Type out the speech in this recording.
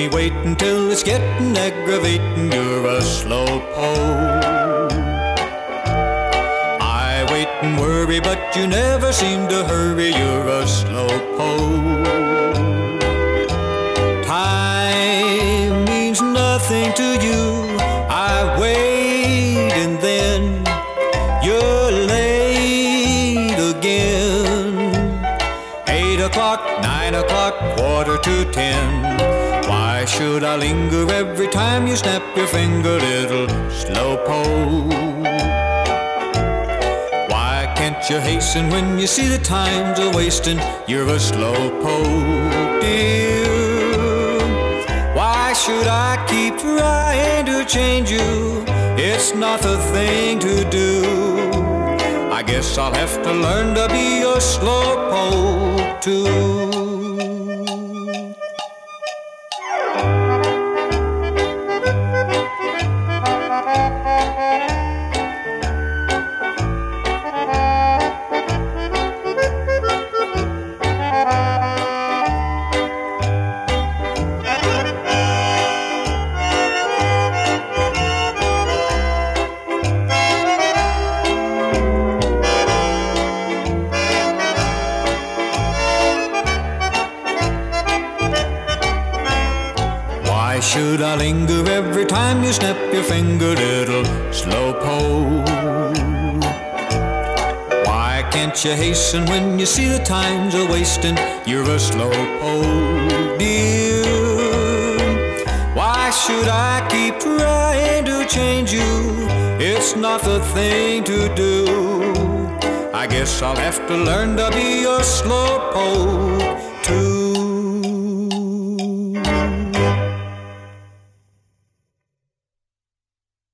me wait until it's getting aggravating. You're a slowpoke. I wait and worry, but you never seem to hurry. You're a slowpoke. Time means nothing to you. I wait and then you're late again. 8 o'clock, 9 o'clock, 9:45. Why should I linger every time you snap your finger, little slowpoke? Why can't you hasten when you see the time's a-wasting? You're a slowpoke, dear. Why should I keep trying to change you? It's not the thing to do. I guess I'll have to learn to be a slowpoke too. Why should I linger every time you snap your finger, little slowpoke? Why can't you hasten when you see the time's a-wasting? You're a slowpoke, dear. Why should I keep trying to change you? It's not the thing to do. I guess I'll have to learn to be a slowpoke